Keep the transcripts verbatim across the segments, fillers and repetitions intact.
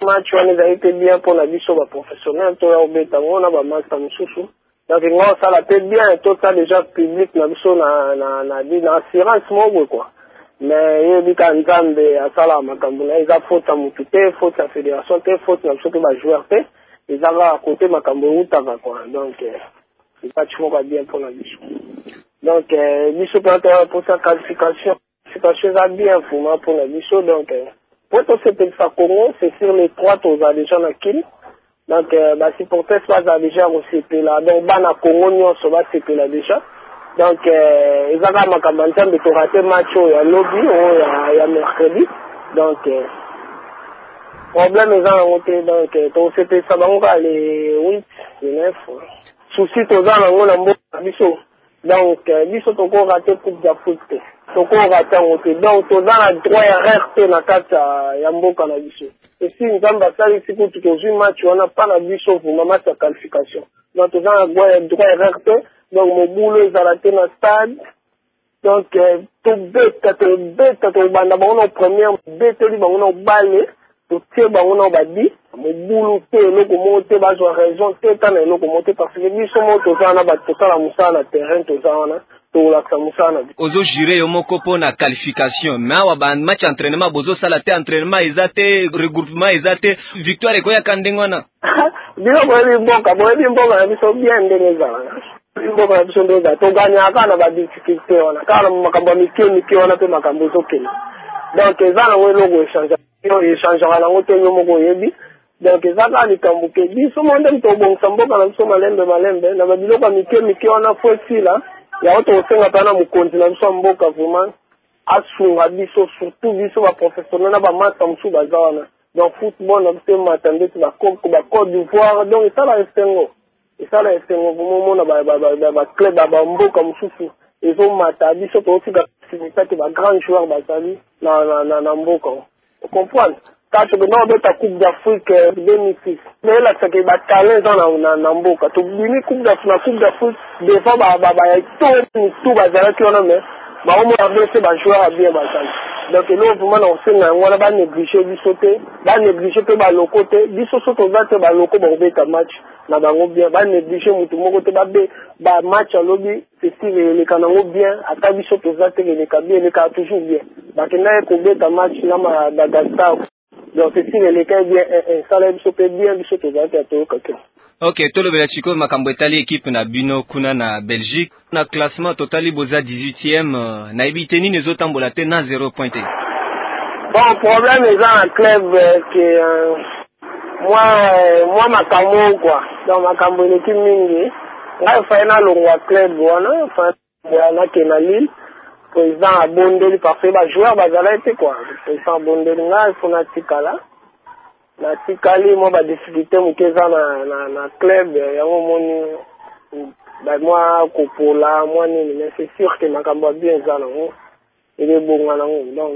match on a été bien pour la vie sur la professionnelle, tout au bétango, on a pas mal de sous. Donc, ça l'a été bien, tout ça déjà public, na biso na, na, na, na assurance, moi, quoi. Mais, il y a des candidats à Salama, Kambuna, ils ont faute à Moutoute, faute à Fédération, faute à Moutoute, à joueur, ils ont à côté ma Kambuna, quoi. Donc, c'est pas toujours bien pour la biso. Donc, biso pour sa qualification, c'est pas chose à bien pour moi, pour la biso, donc, pour tout ce que ça Congo, c'est sur les trois, tu as déjà la kill. Donc, euh, bah, si pour test, ça déjà au C P là. Donc, bah, na Congo, nous, on va C P là déjà. Donc, euh, ils ont ma campagne de te rater match, il y a lobby, il y a mercredi. Donc, euh, problème, ils ont monté, donc, euh, ton C P, ça va, on va aller huit, neuf. Souci, tu as on a un biso. Donc, euh, biso, tu as raté pour la foot. Tu as raté en côté. Donc, tu as le droit à R T na kata, yambo cannabis. Et si nous avons basé ici pour tout le match, on n'a pas la vision pour ma match de qualification. Donc, nous avons le droit à R T. Donc, mon boulot est arrêté dans le stade. Donc, tout bête, tout bête, tout bande, on a première bête, on a balé, tout tient, on a badi. Mon boulot, c'est le commenté, bah, j'ai raison, c'est tant le commenté parce que nous sommes tous en a battu la moussa na terrain, tous en a. Ozo jure yomoko po na qualification mais awa ba match entraînement bozo sala te entraînement ezate regroupement ezate victoire ko ya kandengwana bilo ko bi mboka bo bi mboka na biso bien ndengeza mboka na biso ndengeza to ganya kana ba difficulté ona kana makambo mikio mikio ona pe makambo zokela donc ezana we logo échange yo échange ala ngote nyomoko yebi donc ezaka likambuke biso monde mto bongsa mboka na biso malembe malembe na ba biloko mikio mikio ona fosi la ya auto osenga pana mukonzi na biso mboka vraiment asunga biso surtout biso ba professionnel na ba mata musu bazawana donc football na biso matande ba Côte ba Côte d'Ivoire donc ça la estengo et ça la estengo vraiment na ba ba ba club ba mboka mususu ezo mata biso to tika simita ke ba grand joueur bazali na na na mboka vous comprenez quand tu veux ta coupe d'Afrique deux mille six mais là c'est que ba talent dans na na mboka to bini coupe d'Afrique na coupe d'Afrique des fois ba ba ba tout tout bazala qui on a mais ba on a blessé ba joueur bien bazali donc là vraiment on sait na on va négliger du sauter ba négliger pe ba lokote biso soto va te ba loko ba obeta match na bango bien ba négliger mutu moko te ba be ba match à lobby c'est si le kanango bien ata biso to za te le kabie le ka toujours bien ba kena ko beta match na ma Madagascar. Donc, c'est si les cas bien, ça l'a bien, bien, bien, bien, bien, ok, tout le Belgique, ma kambwetali équipe na Bino Kuna na Belgique, na classement totali boza dix-huitième, na ibiteni nezo tambolate na zéro pointé. Bon, problème est dans un club que, euh, moi, euh, moi, ma kamo, quoi, dans ma kamo, l'équipe mingi, là, il faut aller dans club, voilà, il faut aller dans Lille. Président a bondé parce que les joueurs bazala été quoi président bondé là il faut na tikala na tikali moi ba difficulté mukeza na na na club ya moni ba moi kopola moi ni mais c'est sûr que makambo bien za nango il est bon na donc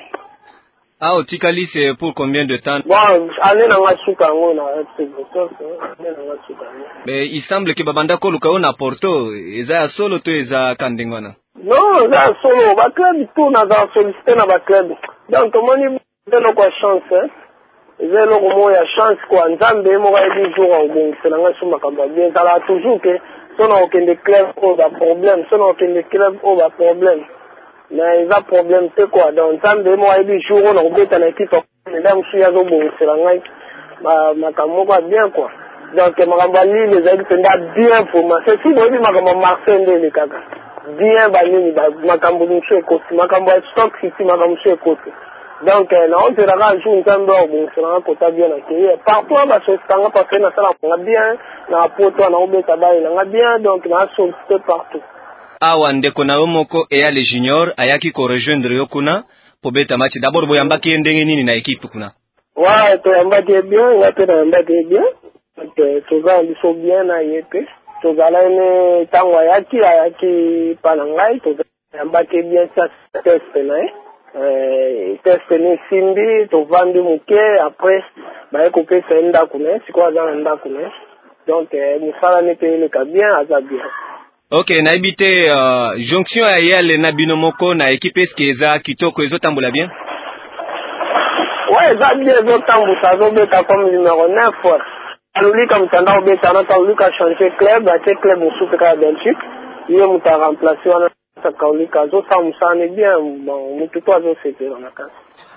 ah tikali c'est pour combien de temps bon année na ngasuka ngo na c'est année na ngasuka mais il semble que babanda ko luka na Porto eza solo to eza kandengwana. Non, ça solo, ba club tout na za sollicité na ba club. Donc comment ni de quoi chance hein. J'ai le mot ya chance quoi. Nzambe mo ga di jour au bon, c'est nga suma kamba bien ça là toujours que son aucun des clubs au ba problème, son aucun des clubs au ba problème. Mais il a problème c'est quoi donc Nzambe mo ga di jour on a beta na équipe mesdames si ya zo bon, c'est nga ba makamo ba bien quoi. Donc makamba li les amis bien pour moi. C'est si moi di makamba Marseille les kaka. Bien banini ba makambo mshe kosi makambo stock city makambo mshe kosi donc na on te raga jour ntambo bon sera kota bien na ke parfois ba se stanga parce que na sala nga bien na poto na obeta ba nga bien donc na sollicité partout awa ndeko na omoko e ya les junior ayaki ko rejoindre yo kuna po beta match d'abord boyamba ki ndenge nini na équipe kuna ouais to yamba bien ya te na yamba bien donc to ga liso bien na yepe tozala ene tango ayaki ayaki pana ngai tozayambaki bien sa test na ye test ni simbi tovandi moke après baye kopesa ye ndako na ye sikoyo aza na ndako na ye donc mosala ni mpe eleka bien aza bien ok nayebi te uh, jonction ya yale na bino moko na équipe eske eza kitoko ezotambola bien Ouais, ça bien, ça a comme numéro neuf. Alulika mtandao beta anata ulika changer club, ate club usuka Belgique. Iyo mta remplacer wana kaulika zo ça me sane bien, bon, mtu kwa zo c'était dans la case.